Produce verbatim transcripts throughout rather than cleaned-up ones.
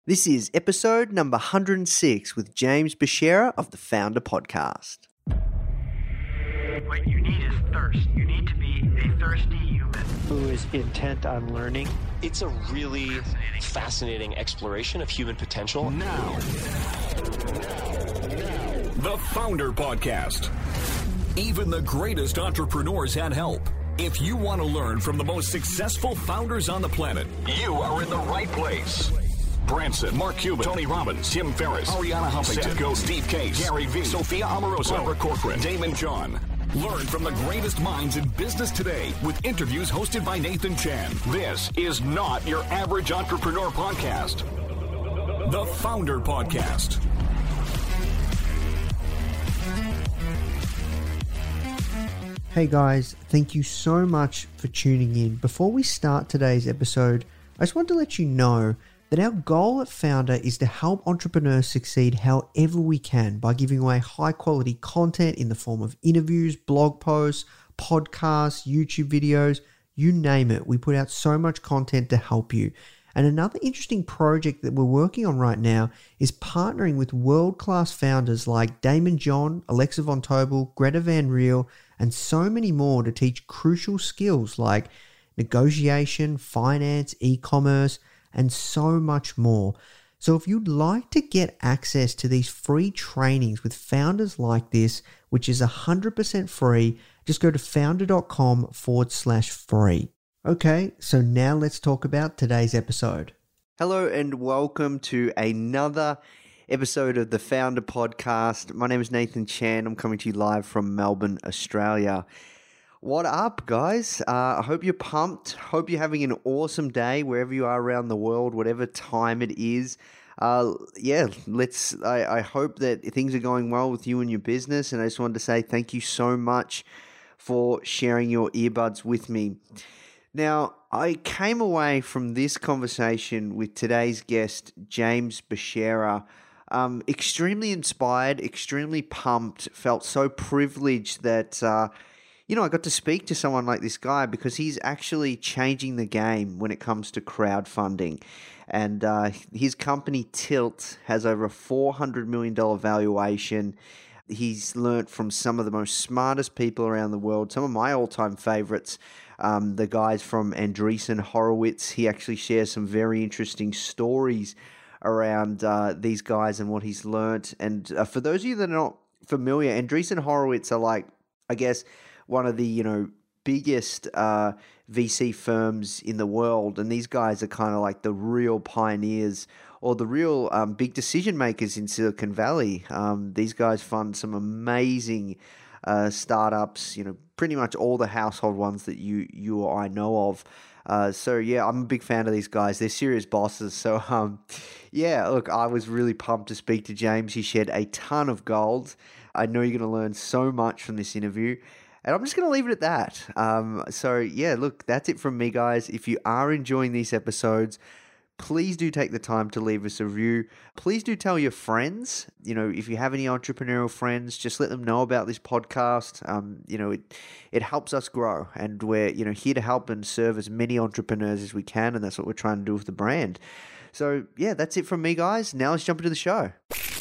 This is episode number one hundred six with James Bashera of the Founder Podcast. What you need is thirst. You need to be a thirsty human who is intent on learning. It's a really fascinating exploration of human potential. Now, the Founder Podcast. Even the greatest entrepreneurs had help. If you want to learn from the most successful founders on the planet, you are in the right place. Branson, Mark Cuban, Tony Robbins, Tim Ferriss, Ariana Huffington, Seth Godin, Steve Case, Gary Vee, Sophia Amoruso, Barbara Corcoran, Damon John. Learn from the greatest minds in business today with interviews hosted by Nathan Chan. This is not your average entrepreneur podcast. The Founder Podcast. Hey guys, thank you so much for tuning in. Before we start today's episode, I just want to let you know that our goal at Founder is to help entrepreneurs succeed however we can by giving away high quality content in the form of interviews, blog posts, podcasts, YouTube videos, you name it. We put out so much content to help you. And another interesting project that we're working on right now is partnering with world-class founders like Damon John, Alexa Von Tobel, Greta Van Riel, and so many more to teach crucial skills like negotiation, finance, e-commerce, and so much more. So if you'd like to get access to these free trainings with founders like this, which is one hundred percent free, just go to founder.com forward slash free. Okay, so now let's talk about today's episode. Hello and welcome to another episode of the Founder Podcast. My name is Nathan Chan. I'm coming to you live from Melbourne, Australia. What up, guys? Uh, I hope you're pumped. Hope you're having an awesome day wherever you are around the world, whatever time it is. Uh, yeah, let's. I, I hope that things are going well with you and your business. And I just wanted to say thank you so much for sharing your earbuds with me. Now, I came away from this conversation with today's guest, James Bashera, um, extremely inspired, extremely pumped, felt so privileged that, uh, you know, I got to speak to someone like this guy because he's actually changing the game when it comes to crowdfunding. And uh, his company, Tilt, has over a four hundred million dollars valuation. He's learnt from some of the most smartest people around the world, some of my all-time favorites, um, the guys from Andreessen Horowitz. He actually shares some very interesting stories around uh, these guys and what he's learnt. And uh, for those of you that are not familiar, Andreessen Horowitz are like, I guess, one of the, you know, biggest uh, V C firms in the world. And these guys are kind of like the real pioneers or the real um, big decision makers in Silicon Valley. Um, these guys fund some amazing uh, startups, you know, pretty much all the household ones that you, you or I know of. Uh, so yeah, I'm a big fan of these guys. They're serious bosses. So um, yeah, look, I was really pumped to speak to James. He shared a ton of gold. I know you're going to learn so much from this interview. And I'm just going to leave it at that. Um, so yeah, look, that's it from me, guys. If you are enjoying these episodes, please do take the time to leave us a review. Please do tell your friends. You know, if you have any entrepreneurial friends, just let them know about this podcast. Um, you know, it it helps us grow, and we're you know here to help and serve as many entrepreneurs as we can, and that's what we're trying to do with the brand. So yeah, that's it from me, guys. Now let's jump into the show.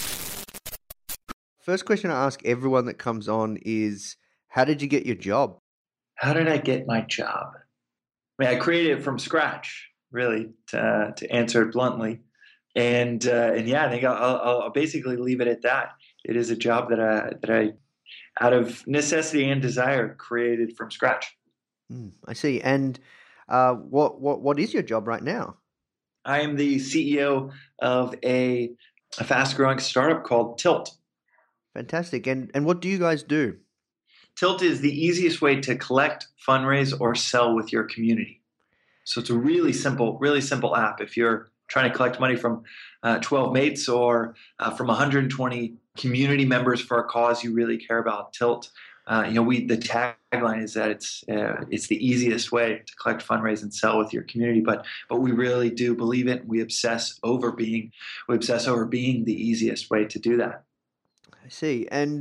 First question I ask everyone that comes on is, how did you get your job? How did I get my job? I mean, I created it from scratch, really, to, uh, to answer it bluntly. And uh, and yeah, I think I'll, I'll basically leave it at that. It is a job that I, that I, out of necessity and desire, created from scratch. Mm, I see. And uh, what what what is your job right now? I am the C E O of a, a fast-growing startup called Tilt. Fantastic. And and what do you guys do? Tilt is the easiest way to collect, fundraise, or sell with your community. So it's a really simple, really simple app. If you're trying to collect money from uh, twelve mates or uh, from one hundred twenty community members for a cause you really care about, Tilt, uh, you know, we the tagline is that it's uh, it's the easiest way to collect, fundraise, and sell with your community. But but we really do believe it. We obsess over being we obsess over being the easiest way to do that. I see. And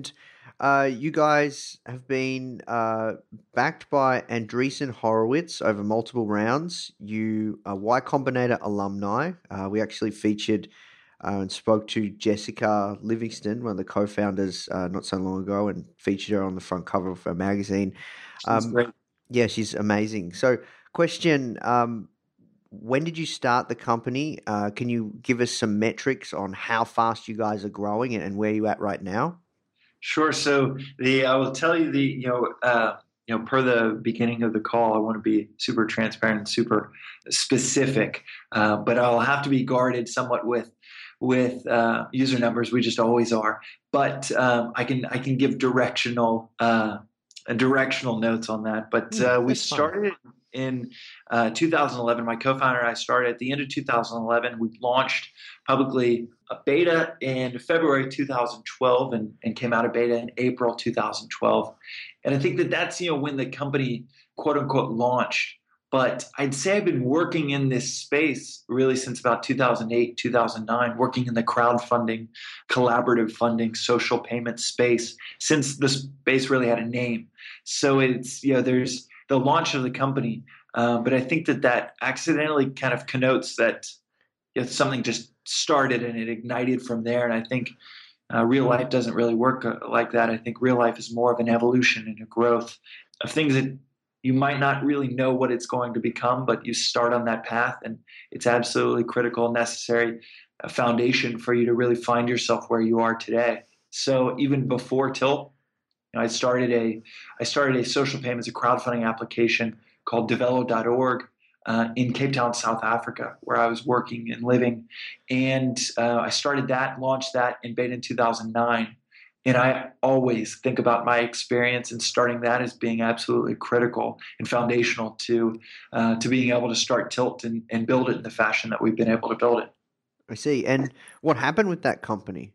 Uh, you guys have been uh, backed by Andreessen Horowitz over multiple rounds. You are Y Combinator alumni. Uh, we actually featured uh, and spoke to Jessica Livingston, one of the co-founders, uh, not so long ago, and featured her on the front cover of a magazine. She's Um, great. yeah, she's amazing. So, question: um, when did you start the company? Uh, can you give us some metrics on how fast you guys are growing and where you're at right now? Sure. So the I will tell you the you know uh, you know per the beginning of the call, I want to be super transparent and super specific, uh, but I'll have to be guarded somewhat with with uh, user numbers. We just always are. But um, I can I can give directional uh, directional notes on that. But Hmm, uh, we that's fine. started in uh, two thousand eleven. My co-founder and I started at the end of two thousand eleven. We launched publicly a beta in February two thousand twelve and, and came out of beta in April two thousand twelve. And I think that that's, you know, when the company quote unquote launched. But I'd say I've been working in this space really since about two thousand eight, two thousand nine, working in the crowdfunding, collaborative funding, social payment space since the space really had a name. So it's, you know, there's the launch of the company. Uh, but I think that that accidentally kind of connotes that you know, something just started and it ignited from there. And I think uh, real life doesn't really work uh, like that. I think real life is more of an evolution and a growth of things that you might not really know what it's going to become, but you start on that path, and it's absolutely critical, necessary, a foundation for you to really find yourself where you are today. So even before Tilt, you know, I started a I started a social payments, a crowdfunding application called Develo dot org. Uh, in Cape Town, South Africa, where I was working and living. And uh, I started that, launched that in beta in two thousand nine. And I always think about my experience in starting that as being absolutely critical and foundational to uh, to being able to start Tilt and, and build it in the fashion that we've been able to build it. I see. And what happened with that company?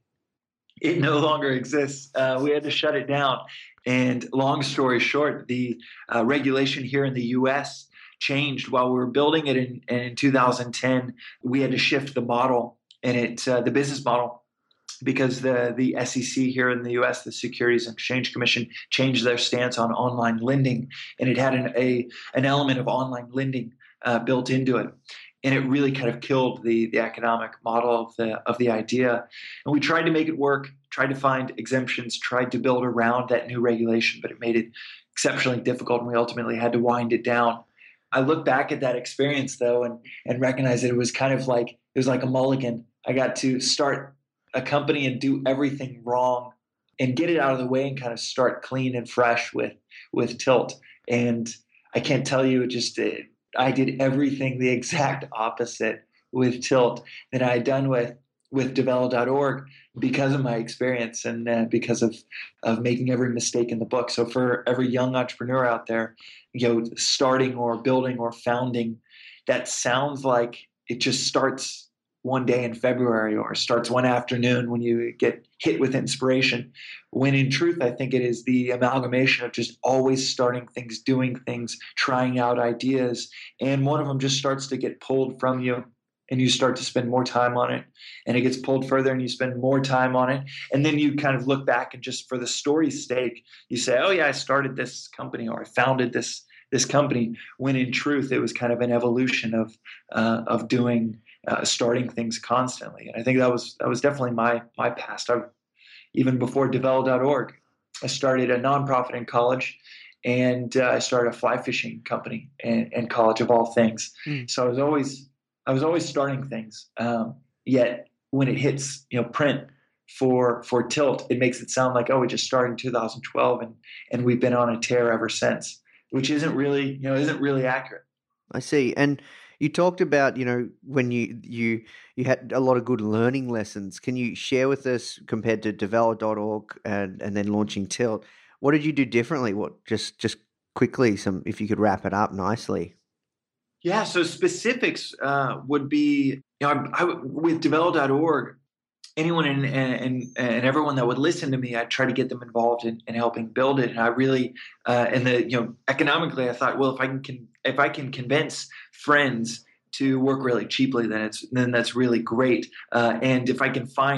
It no longer exists. Uh, we had to shut it down. And long story short, the uh, regulation here in the U S changed while we were building it in, in two thousand ten. We had to shift the model and it uh, the business model because the the S E C here in the U S, the Securities and Exchange Commission, changed their stance on online lending, and it had an a an element of online lending uh, built into it. And it really kind of killed the the economic model of the of the idea. And we tried to make it work, tried to find exemptions, tried to build around that new regulation, but it made it exceptionally difficult, and we ultimately had to wind it down. I look back at that experience though and, and recognize that it was kind of like, it was like a mulligan. I got to start a company and do everything wrong and get it out of the way and kind of start clean and fresh with, with Tilt. And I can't tell you, it just, it, I did everything the exact opposite with Tilt that I had done with, with Develo dot org because of my experience and uh, because of, of making every mistake in the book. So for every young entrepreneur out there, you know, starting or building or founding, that sounds like it just starts one day in February or starts one afternoon when you get hit with inspiration. When in truth, I think it is the amalgamation of just always starting things, doing things, trying out ideas. And one of them just starts to get pulled from you and you start to spend more time on it, and it gets pulled further and you spend more time on it. And then you kind of look back and just for the story's sake, you say, oh yeah, I started this company or I founded this, this company, when in truth, it was kind of an evolution of, uh, of doing, uh, starting things constantly. And I think that was, that was definitely my, my past. I, even before Develo dot org, I started a nonprofit in college, and uh, I started a fly fishing company in, in college of all things. Mm. So I was always, I was always starting things. Um, yet when it hits, you know, print for for Tilt, it makes it sound like, oh, we just started in two thousand twelve and and we've been on a tear ever since, which isn't really, you know, isn't really accurate. I see. And you talked about, you know, when you you you had a lot of good learning lessons. Can you share with us, compared to Develo dot org and and then launching Tilt, what did you do differently? What just just quickly, some if you could wrap it up nicely. Yeah, so specifics uh, would be, you know, I, I, with Develo dot org, anyone and, and and everyone that would listen to me, I'd try to get them involved in, in helping build it. And I really, uh, and the you know, economically, I thought, well, if I can, can if I can convince friends to work really cheaply, then it's then that's really great. Uh, and if I can find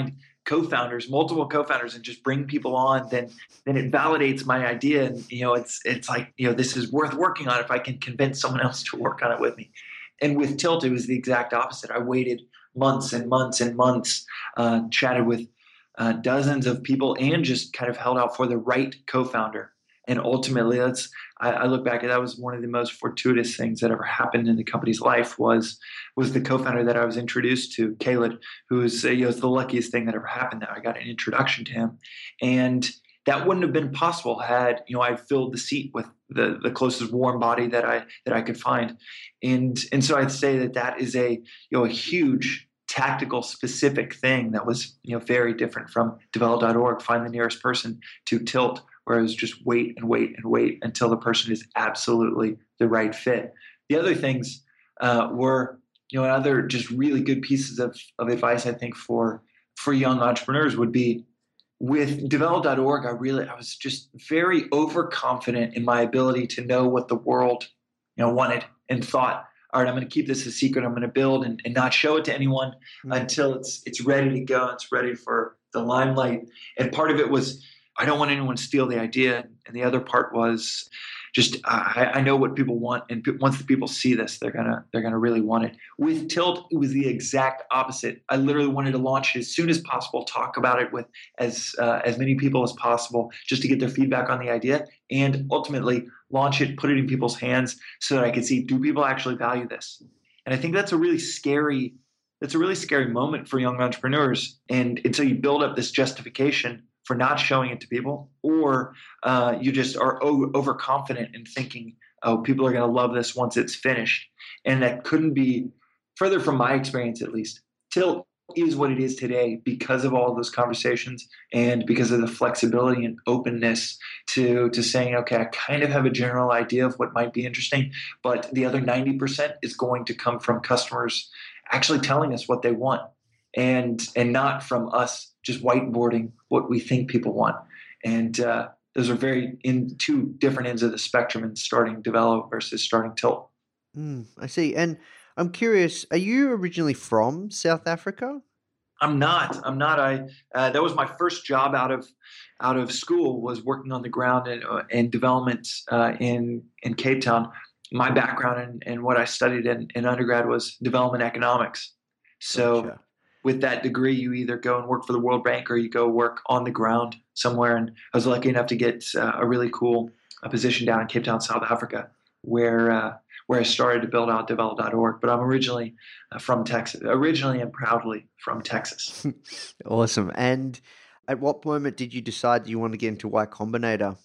co-founders, multiple co-founders, and just bring people on, then then it validates my idea. And you know, it's it's like, you know, this is worth working on if I can convince someone else to work on it with me. And with Tilt, it was the exact opposite. I waited months and months and months, uh, chatted with uh, dozens of people, and just kind of held out for the right co-founder. And ultimately, that's I, I look back at that was one of the most fortuitous things that ever happened in the company's life was was the co-founder that I was introduced to, Caleb, who was uh, you know, it's the luckiest thing that ever happened. That I got an introduction to him, and that wouldn't have been possible had you know I filled the seat with the the closest warm body that I that I could find, and and so I'd say that that is a you know a huge tactical specific thing that was you know very different from develop dot org, find the nearest person, to Tilt, where it was just wait and wait and wait until the person is absolutely the right fit. The other things uh, were, you know, other just really good pieces of, of advice, I think, for for young entrepreneurs would be with develop dot org. I really, I was just very overconfident in my ability to know what the world, you know, wanted, and thought, all right, I'm going to keep this a secret. I'm going to build and, and not show it to anyone mm-hmm. until it's it's ready to go. It's ready for the limelight. And part of it was, I don't want anyone to steal the idea. And the other part was just, I, I know what people want. And p- once the people see this, they're going to, they're going to really want it. With Tilt, it was the exact opposite. I literally wanted to launch it as soon as possible, talk about it with as, uh, as many people as possible, just to get their feedback on the idea, and ultimately launch it, put it in people's hands so that I could see, do people actually value this? And I think that's a really scary, that's a really scary moment for young entrepreneurs. And until you build up this justification for not showing it to people, or uh, you just are o- overconfident in thinking, oh, people are going to love this once it's finished. And that couldn't be further from my experience, at least. Tilt is what it is today because of all of those conversations, and because of the flexibility and openness to, to saying, okay, I kind of have a general idea of what might be interesting, but the other ninety percent is going to come from customers actually telling us what they want, and and not from us just whiteboarding what we think people want. And uh, those are very in two different ends of the spectrum in starting Develop versus starting Tilt. Mm, I see. And I'm curious, are you originally from South Africa? I'm not. I'm not. I uh, that was my first job out of out of school, was working on the ground and uh, in development uh, in in Cape Town. My background and, and what I studied in, in undergrad was development economics. So Gotcha. With that degree, you either go and work for the World Bank, or you go work on the ground somewhere. And I was lucky enough to get uh, a really cool uh, position down in Cape Town, South Africa, where uh, where I started to build out develop dot org. But I'm originally uh, from Texas, originally and proudly from Texas. Awesome. And at what moment did you decide that you want to get into Y Combinator?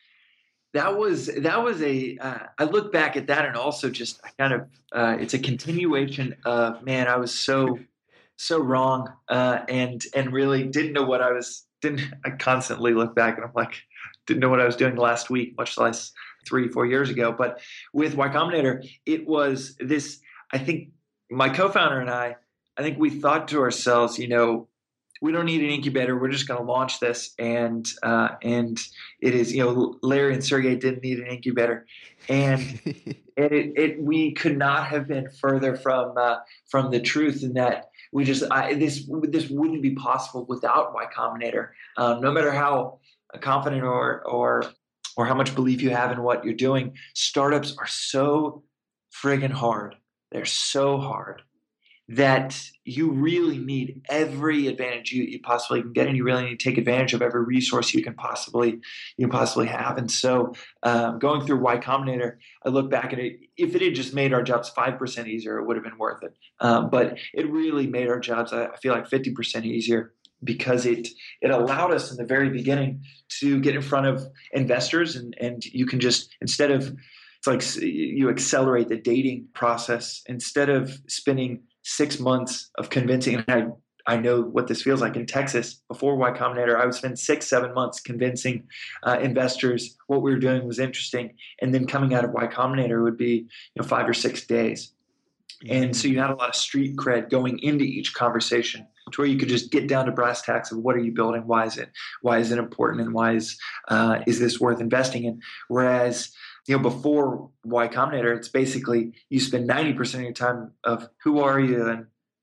That was that was a. Uh, I look back at that, and also just I kind of uh, it's a continuation of, man, I was so so wrong, uh, and and really didn't know what I was. Didn't I constantly look back and I'm like, didn't know what I was doing last week, much less three four years ago. But with Y Combinator, it was this. I think my co-founder and I, I think we thought to ourselves, you know, we don't need an incubator. We're just going to launch this, and uh, and it is, you know, Larry and Sergey didn't need an incubator, and and it, it we could not have been further from uh, from the truth in that we just I, this this wouldn't be possible without Y Combinator. Um, no matter how confident or or or how much belief you have in what you're doing, startups are so friggin' hard. They're so hard that you really need every advantage you, you possibly can get, and you really need to take advantage of every resource you can possibly you can possibly have. And so, um, going through Y Combinator, I look back at it. If it had just made our jobs five percent easier, it would have been worth it. Um, but it really made our jobs, I feel like, fifty percent easier, because it it allowed us in the very beginning to get in front of investors, and and you can just, instead of, it's like you accelerate the dating process. Instead of spending six months of convincing, and I, I know what this feels like in Texas. Before Y Combinator, I would spend six, seven months convincing uh, investors what we were doing was interesting. And then coming out of Y Combinator would be, you know, five or six days. And so you had a lot of street cred going into each conversation, to where you could just get down to brass tacks of, what are you building? Why is it, why is it important? And why is, uh, is this worth investing in? Whereas, you know, before Y Combinator, it's basically you spend ninety percent of your time of who are you and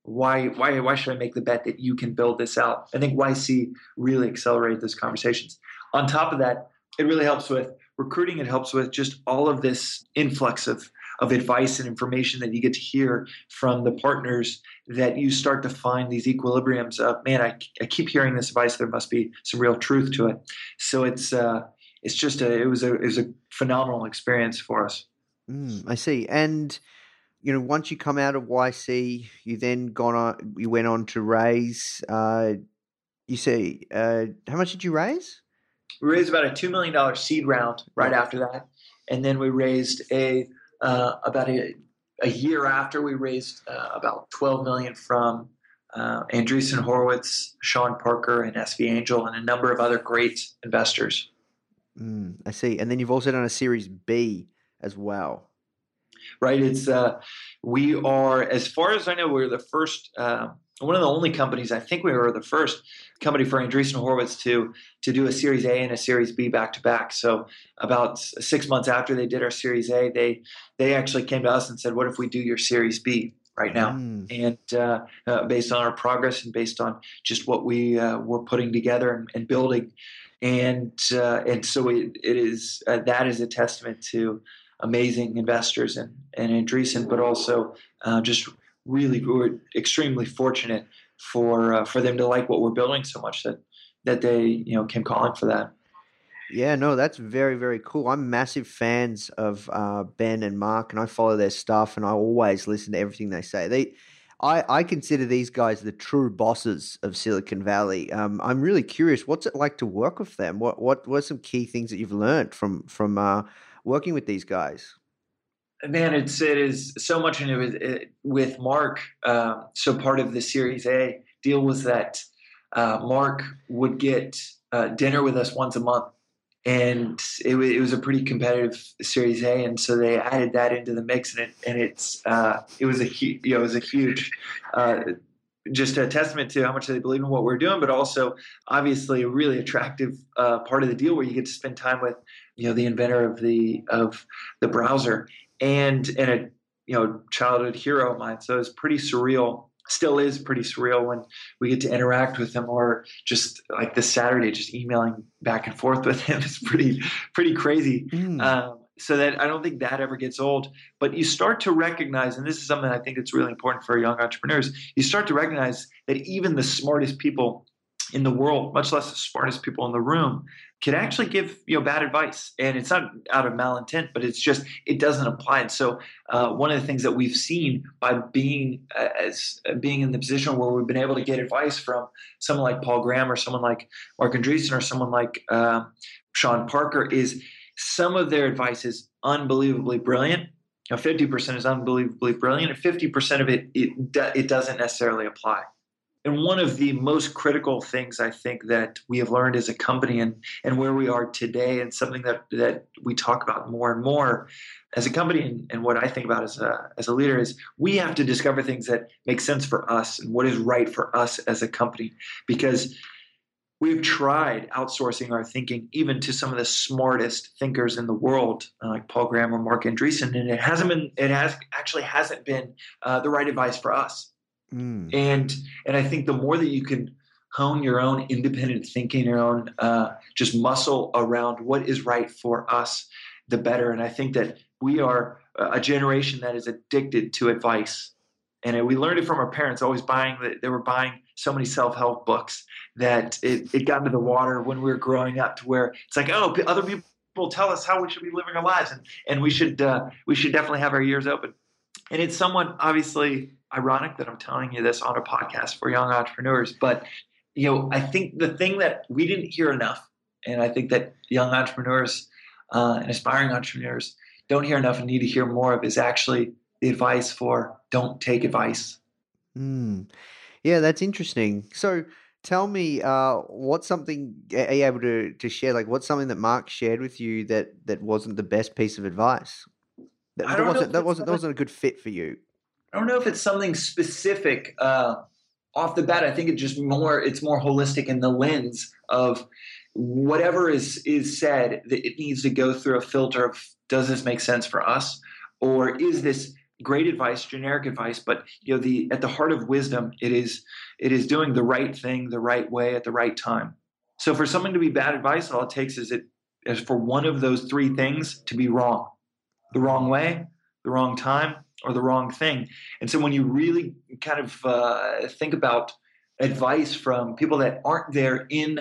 why why why should I make the bet that you can build this out? I think Y C really accelerated those conversations. On top of that, it really helps with recruiting. It helps with just all of this influx of of advice and information that you get to hear from the partners, that you start to find these equilibriums of, man, I, I keep hearing this advice. There must be some real truth to it. So it's uh, it's just a it was a it was a phenomenal experience for us. Mm, I see. And you know, once you come out of Y C, you then gone on. You went on to raise. Uh, you say, uh, how much did you raise? We raised about a two million dollars seed round right after that, and then we raised a uh, about a a year after we raised uh, about twelve million dollars from uh, Andreessen Horowitz, Sean Parker, and S V Angel, and a number of other great investors. Mm, I see. And then you've also done a Series B as well. Right. It's uh, we are, as far as I know, we're the first, uh, one of the only companies. I think we were the first company for Andreessen Horowitz to to do a Series A and a Series B back to back. So about six months after they did our Series A, they they actually came to us and said, "What if we do your Series B right now?" Mm. And uh, uh, based on our progress and based on just what we uh, were putting together and, and building, and uh, and so it, it is uh, that is a testament to amazing investors and and Andreessen, but also uh, just really we're extremely fortunate for uh, for them to like what we're building so much that that they you know came calling for that. Yeah, no, that's very, very cool. I'm massive fans of uh, Ben and Mark, and I follow their stuff, and I always listen to everything they say. They, I, I consider these guys the true bosses of Silicon Valley. Um, I'm really curious, what's it like to work with them? What what what are some key things that you've learned from from uh, working with these guys? Man, it's it is so much in it with, it, with Mark. Uh, so part of the Series A deal was that uh, Mark would get uh, dinner with us once a month, and it, it was a pretty competitive Series A, and so they added that into the mix, and it and it's uh, it was a hu- you know it was a huge. Uh, just a testament to how much they believe in what we're doing, but also obviously a really attractive uh, part of the deal where you get to spend time with, you know, the inventor of the of the browser and and a you know childhood hero of mine. So it's pretty surreal. Still is pretty surreal when we get to interact with him, or just like this Saturday, just emailing back and forth with him. It's pretty pretty crazy. Mm. Um, so that I don't think that ever gets old. But you start to recognize, and this is something I think that's really important for young entrepreneurs, you start to recognize that even the smartest people in the world, much less the smartest people in the room, can actually give you know bad advice. And it's not out of malintent, but it's just it doesn't apply. And so uh, one of the things that we've seen by being uh, as uh, being in the position where we've been able to get advice from someone like Paul Graham or someone like Mark Andreessen or someone like uh, Sean Parker is some of their advice is unbelievably brilliant. Now, fifty percent is unbelievably brilliant, and fifty percent of it, it, it doesn't necessarily apply. And one of the most critical things I think that we have learned as a company and, and where we are today, and something that, that we talk about more and more as a company, and, and what I think about as a, as a leader, is we have to discover things that make sense for us and what is right for us as a company. Because we've tried outsourcing our thinking even to some of the smartest thinkers in the world, uh, like Paul Graham or Mark Andreessen, and it hasn't been. It has actually hasn't been uh, the right advice for us. Mm. And and I think the more that you can hone your own independent thinking, your own uh, just muscle around what is right for us, the better. And I think that we are a generation that is addicted to advice. And we learned it from our parents, always buying – they were buying so many self-help books that it, it got into the water when we were growing up, to where it's like, oh, other people tell us how we should be living our lives, and, and we should uh, we should definitely have our ears open. And it's somewhat obviously ironic that I'm telling you this on a podcast for young entrepreneurs, but you know, I think the thing that we didn't hear enough, and I think that young entrepreneurs uh, and aspiring entrepreneurs don't hear enough and need to hear more of, is actually the advice for don't take advice. Mm. Yeah, that's interesting. So tell me, uh, what's something, are you able to, to share, like what's something that Mark shared with you that, that wasn't the best piece of advice? That, I don't that wasn't, know that wasn't, that wasn't a good fit for you. I don't know if it's something specific uh, off the bat. I think it's just more, it's more holistic in the lens of whatever is, is said, that it needs to go through a filter of, does this make sense for us? Or is this great advice, generic advice, but you know, the at the heart of wisdom, it is it is doing the right thing the right way at the right time. So for something to be bad advice, all it takes is it is for one of those three things to be wrong, the wrong way, the wrong time, or the wrong thing. And so when you really kind of uh, think about advice from people that aren't there in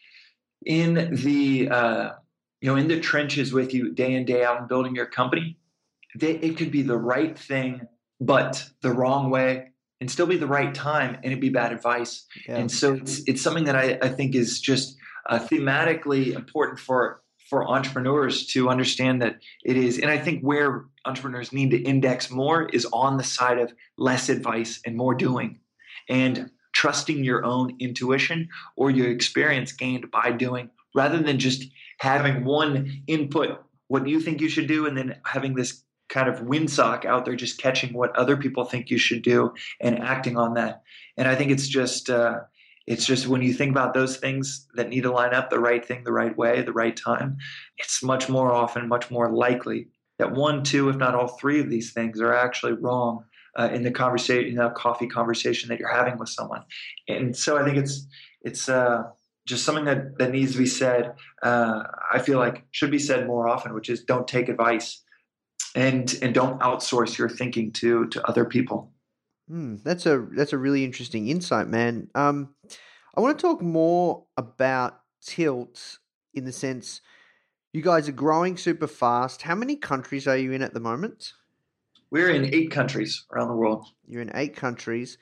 in the uh, you know in the trenches with you day in day out and building your company, they, it could be the right thing but the wrong way, and still be the right time, and it'd be bad advice. Yeah. And so it's it's something that I, I think is just uh, thematically important for for entrepreneurs to understand that it is. And I think where entrepreneurs need to index more is on the side of less advice and more doing, and trusting your own intuition or your experience gained by doing, rather than just having one input, what you think you should do, and then having this kind of windsock out there just catching what other people think you should do and acting on that. And I think it's just uh, it's just when you think about those things that need to line up, the right thing, the right way, the right time, it's much more often, much more likely that one, two, if not all three of these things are actually wrong uh, in the conversation, in the coffee conversation that you're having with someone. And so I think it's it's uh, just something that, that needs to be said. Uh, I feel like should be said more often, which is don't take advice. And and don't outsource your thinking to to other people. Mm, that's a that's a really interesting insight, man. Um, I want to talk more about Tilt in the sense you guys are growing super fast. How many countries are you in at the moment? We're in eight countries around the world. You're in eight countries,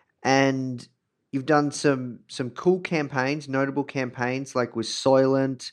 and you've done some some cool campaigns, notable campaigns like with Soylent.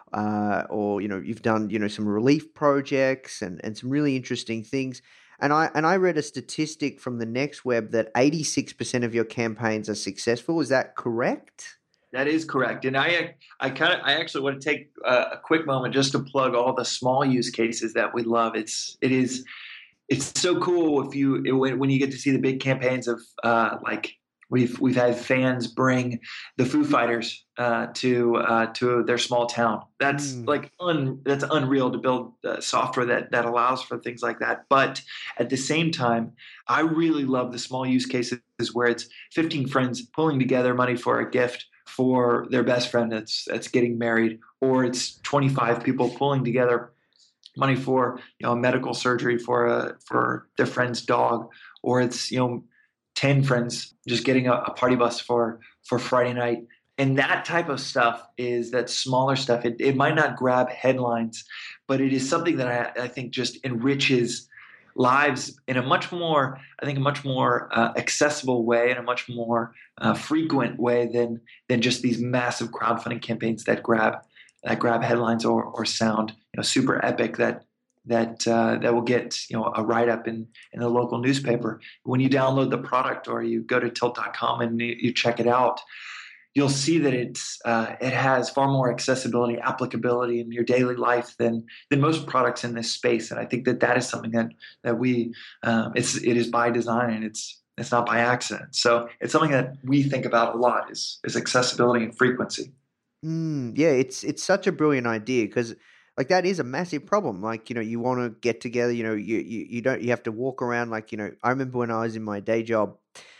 Uh, or you know you've done you know some relief projects and, and some really interesting things, and I and I read a statistic from the Next Web that eighty-six percent of your campaigns are successful. Is that correct? That is correct, and I I kind of I actually want to take a, a quick moment just to plug all the small use cases that we love. It's it is it's so cool if you it, when you get to see the big campaigns of uh, like. We've we've had fans bring the Foo Fighters uh, to uh, to their small town. That's mm. like un, that's unreal to build uh, software that that allows for things like that. But at the same time, I really love the small use cases where it's fifteen friends pulling together money for a gift for their best friend that's that's getting married, or it's twenty-five people pulling together money for you know medical surgery for a for their friend's dog, or it's you know. ten friends just getting a, a party bus for, for Friday night. And that type of stuff is that smaller stuff. It, it might not grab headlines, but it is something that I, I think just enriches lives in a much more, I think, a much more uh, accessible way and a much more uh, frequent way than than just these massive crowdfunding campaigns that grab that grab headlines or or sound you know super epic that. that uh, that will get you know a write-up in, in the local newspaper. When you download the product or you go to tilt dot com and you, you check it out, you'll see that it's uh, it has far more accessibility, applicability in your daily life than than most products in this space. And I think that that is something that that we um, it's it is by design, and it's it's not by accident. So it's something that we think about a lot is is accessibility and frequency. Mm, yeah, it's it's such a brilliant idea because. Like that is a massive problem. Like, you know, you want to get together, you know, you, you, you don't, you have to walk around like, you know, I remember when I was in my day job,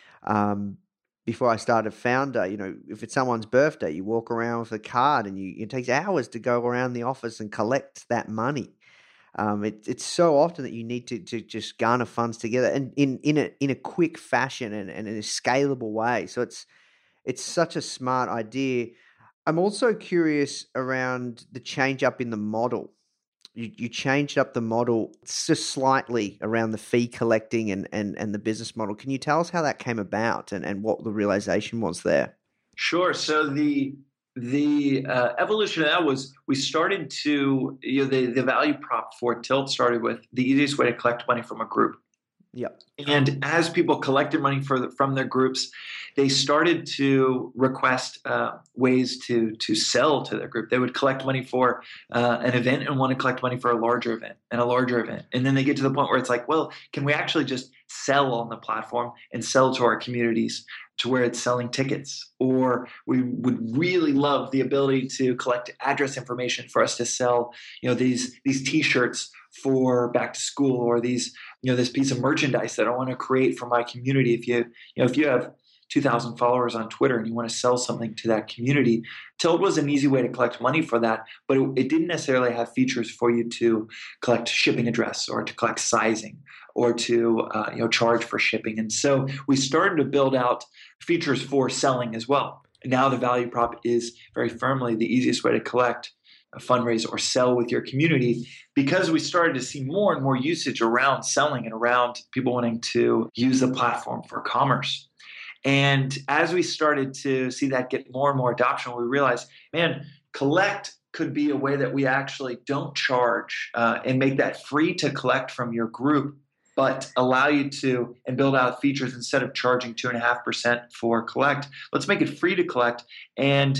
um, before I started Founder, you know, if it's someone's birthday, you walk around with a card and you, it takes hours to go around the office and collect that money. Um, it, it's so often that you need to, to just garner funds together and in, in a, in a quick fashion and, and in a scalable way. So it's, it's such a smart idea. I'm also curious around the change up in the model. You, you changed up the model just slightly around the fee collecting and, and, and the business model. Can you tell us how that came about and, and what the realization was there? Sure. So the the uh, evolution of that was we started to, you know, the, the value prop for Tilt started with the easiest way to collect money from a group. Yep. And as people collected money for the, from their groups, they started to request uh, ways to to sell to their group. They would collect money for uh, an event and want to collect money for a larger event and a larger event. And then they get to the point where it's like, well, can we actually just sell on the platform and sell to our communities to where it's selling tickets? Or we would really love the ability to collect address information for us to sell, you know, these these T-shirts for back to school, or these you know, this piece of merchandise that I want to create for my community. If you, you know, if you have two thousand followers on Twitter and you want to sell something to that community, Tilt was an easy way to collect money for that, but it, it didn't necessarily have features for you to collect shipping address or to collect sizing or to uh, you know charge for shipping. And so we started to build out features for selling as well. And now the value prop is very firmly the easiest way to collect, fundraise, or sell with your community, because we started to see more and more usage around selling and around people wanting to use the platform for commerce. And as we started to see that get more and more adoption, we realized, man, collect could be a way that we actually don't charge uh, and make that free to collect from your group, but allow you to and build out features instead of charging two and a half percent for collect. Let's make it free to collect. And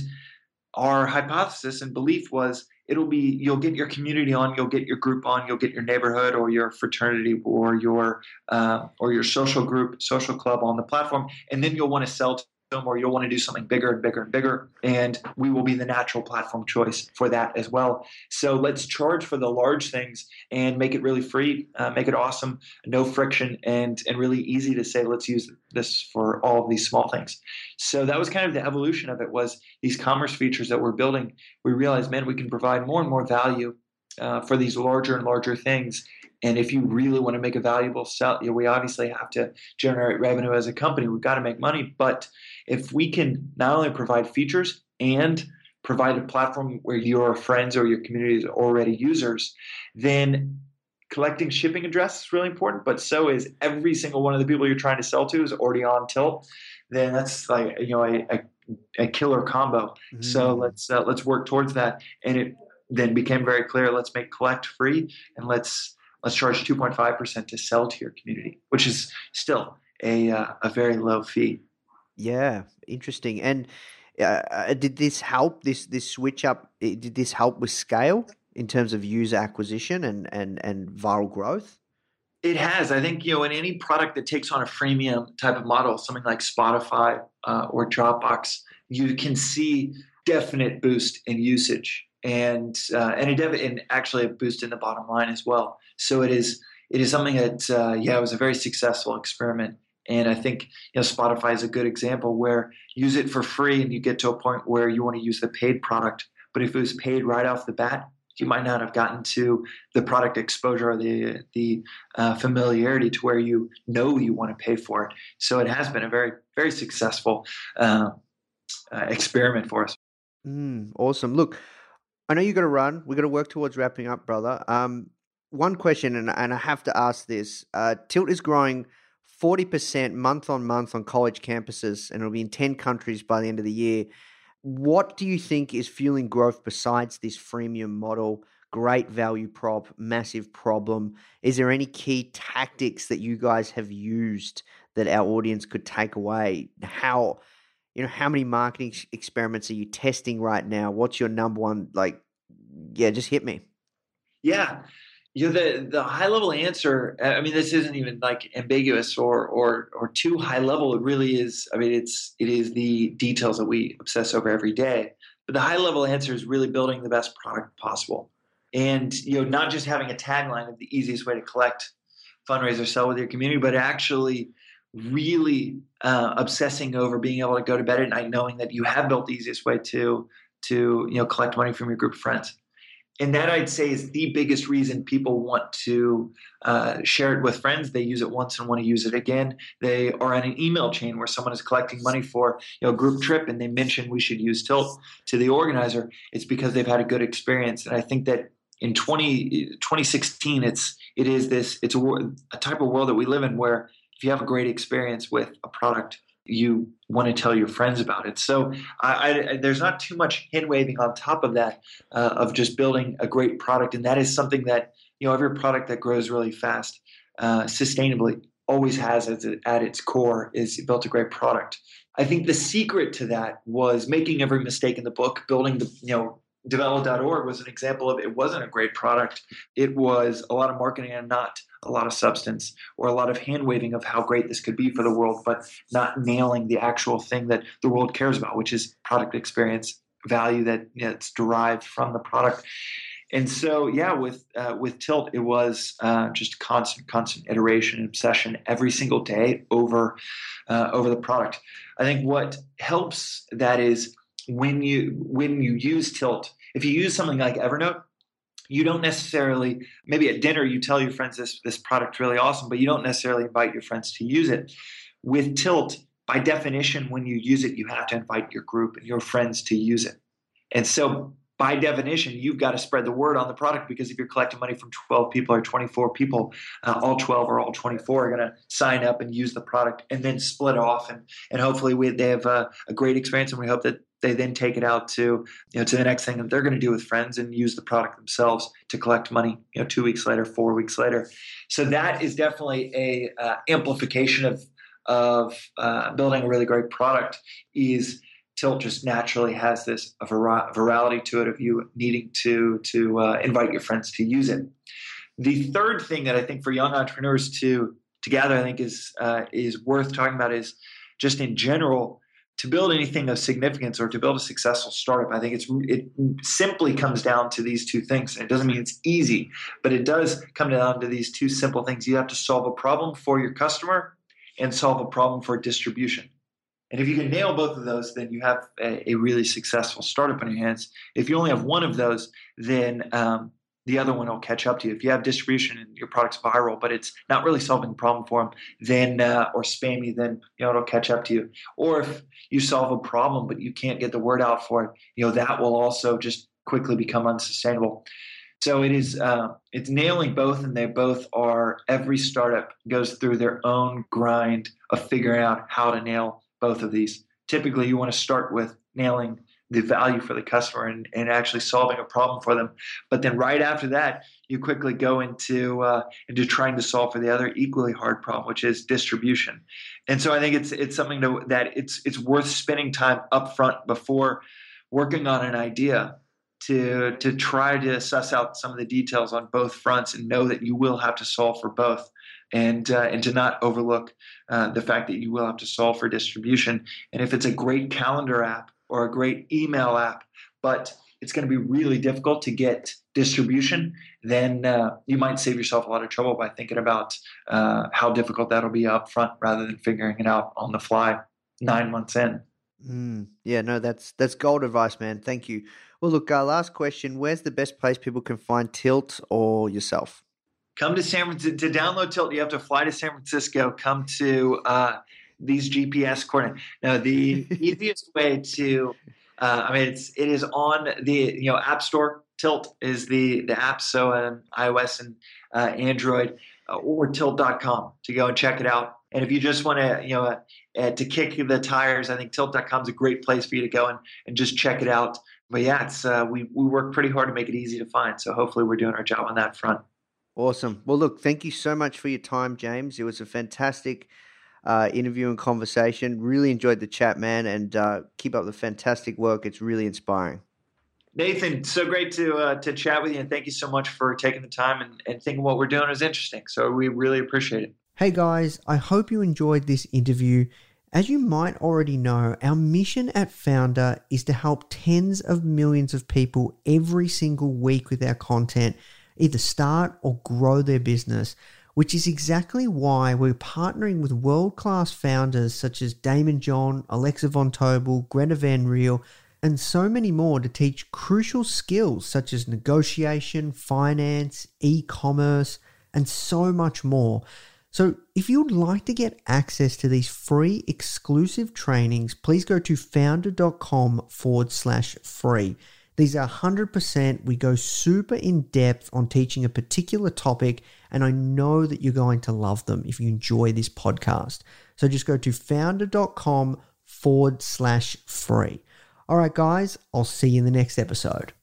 our hypothesis and belief was it'll be, you'll get your community on, you'll get your group on, you'll get your neighborhood or your fraternity or your uh, or your social group, social club on the platform, and then you'll want to sell to them or you'll want to do something bigger and bigger and bigger, and we will be the natural platform choice for that as well. So let's charge for the large things and make it really free, uh, make it awesome, no friction, and and really easy to say, let's use this for all of these small things. So that was kind of the evolution of it, was these commerce features that we're building. We realized, man, we can provide more and more value uh, for these larger and larger things. And if you really want to make a valuable sell, you know, we obviously have to generate revenue as a company. We've got to make money. But if we can not only provide features and provide a platform where your friends or your community is already users, then collecting shipping address is really important. But so is every single one of the people you're trying to sell to is already on Tilt. Then that's like, you know, a, a, a killer combo. Mm. So let's uh, let's work towards that. And it then became very clear. Let's make collect free, and let's let's charge two point five percent to sell to your community, which is still a uh, a very low fee. Yeah, interesting. And uh, did this help, this this switch up, did this help with scale in terms of user acquisition and, and, and viral growth? It has. I think, you know, in any product that takes on a freemium type of model, something like Spotify uh, or Dropbox, you can see definite boost in usage and uh, and, a dev- and actually a boost in the bottom line as well. So it is it is something that, uh, yeah, it was a very successful experiment. And I think, you know, Spotify is a good example where you use it for free and you get to a point where you want to use the paid product. But if it was paid right off the bat, you might not have gotten to the product exposure or the the uh, familiarity to where you know you want to pay for it. So it has been a very, very successful uh, uh, experiment for us. Mm, awesome. Look, I know you got to run. We've got to work towards wrapping up, brother. Um, one question, and, and I have to ask this. Uh, Tilt is growing forty percent month on month on college campuses, and it'll be in ten countries by the end of the year. What do you think is fueling growth besides this freemium model? Great value prop, massive problem. Is there any key tactics that you guys have used that our audience could take away? How, you know, how many marketing experiments are you testing right now? What's your number one, like, yeah, just hit me. Yeah. You know, the, the high level answer, I mean, this isn't even like ambiguous or, or, or too high level. It really is. I mean, it's, it is the details that we obsess over every day, but the high level answer is really building the best product possible. And, you know, not just having a tagline of the easiest way to collect, fundraise, or sell with your community, but actually really uh, obsessing over being able to go to bed at night knowing that you have built the easiest way to, to, you know, collect money from your group of friends. And that, I'd say, is the biggest reason people want to uh, share it with friends. They use it once and want to use it again. They are on an email chain where someone is collecting money for, you know, a group trip, and they mention we should use Tilt to the organizer. It's because they've had a good experience. And I think that in twenty sixteen, it's it is this it's a, a type of world that we live in where if you have a great experience with a product, you want to tell your friends about it. So I, I, there's not too much hand waving on top of that uh, of just building a great product. And that is something that, you know, every product that grows really fast, uh, sustainably, always has as it, at its core is built a great product. I think the secret to that was making every mistake in the book, building the, you know, Develop dot org was an example of it wasn't a great product. It was a lot of marketing and not a lot of substance, or a lot of hand waving of how great this could be for the world, but not nailing the actual thing that the world cares about, which is product experience, value that, you know, it's derived from the product. And so, yeah, with uh, with Tilt, it was uh, just constant, constant iteration and obsession every single day over uh, over the product. I think what helps that is when you when you use Tilt, if you use something like Evernote, you don't necessarily, maybe at dinner you tell your friends this this product's really awesome, but you don't necessarily invite your friends to use it. With Tilt, by definition, when you use it, you have to invite your group and your friends to use it. And so by definition, you've got to spread the word on the product, because if you're collecting money from twelve people or twenty-four people, uh, all twelve or all twenty-four are going to sign up and use the product and then split off. And, and hopefully we, they have a, a great experience, and we hope that they then take it out to, you know, to the next thing that they're going to do with friends and use the product themselves to collect money, you know, two weeks later, four weeks later. So that is definitely a uh, amplification of, of uh, building a really great product. Is Tilt just naturally has this a vir- virality to it of you needing to to uh, invite your friends to use it. The third thing that I think for young entrepreneurs to to gather, I think is uh, is worth talking about is just in general, to build anything of significance or to build a successful startup. I think it's it simply comes down to these two things. And it doesn't mean it's easy, but it does come down to these two simple things. You have to solve a problem for your customer and solve a problem for distribution. And if you can nail both of those, then you have a, a really successful startup in your hands. If you only have one of those, then um, the other one will catch up to you. If you have distribution and your product's viral, but it's not really solving the problem for them, then uh, or spammy, then you know it'll catch up to you. Or if you solve a problem but you can't get the word out for it, you know that will also just quickly become unsustainable. So it is uh, it's nailing both, and they both are. Every startup goes through their own grind of figuring out how to nail both of these. Typically, you want to start with nailing the value for the customer and, and actually solving a problem for them. But then right after that, you quickly go into uh, into trying to solve for the other equally hard problem, which is distribution. And so I think it's it's something to, that it's it's worth spending time up front before working on an idea to to try to suss out some of the details on both fronts and know that you will have to solve for both. And uh, and to not overlook uh, the fact that you will have to solve for distribution. And if it's a great calendar app or a great email app, but it's going to be really difficult to get distribution, then uh, you might save yourself a lot of trouble by thinking about uh, how difficult that'll be up front rather than figuring it out on the fly nine months in. Mm, yeah, no, that's that's gold advice, man. Thank you. Well, look, uh, last question. Where's the best place people can find Tilt or yourself? Come to San Francisco. To download Tilt, you have to fly to San Francisco. Come to uh, these G P S coordinates. Now, the easiest way to, uh, I mean, it's it is on the you know App Store. Tilt is the the app, so on iOS and uh, Android, uh, or tilt dot com to go and check it out. And if you just want to, you know, uh, to kick the tires, I think tilt dot com is a great place for you to go and, and just check it out. But yeah, it's uh, we we work pretty hard to make it easy to find. So hopefully, we're doing our job on that front. Awesome. Well, look, thank you so much for your time, James. It was a fantastic uh, interview and conversation. Really enjoyed the chat, man, and uh, keep up the fantastic work. It's really inspiring. Nathan, so great to uh, to chat with you, and thank you so much for taking the time and, and thinking what we're doing is interesting. So we really appreciate it. Hey, guys, I hope you enjoyed this interview. As you might already know, our mission at Foundr is to help tens of millions of people every single week with our content either start or grow their business, which is exactly why we're partnering with world-class founders such as Damon John, Alexa Von Tobel, Greta Van Riel, and so many more to teach crucial skills such as negotiation, finance, e-commerce, and so much more. So if you'd like to get access to these free exclusive trainings, please go to foundr.com forward slash free. These are one hundred percent. We go super in depth on teaching a particular topic, and I know that you're going to love them if you enjoy this podcast. So just go to foundr.com forward slash free. All right, guys, I'll see you in the next episode.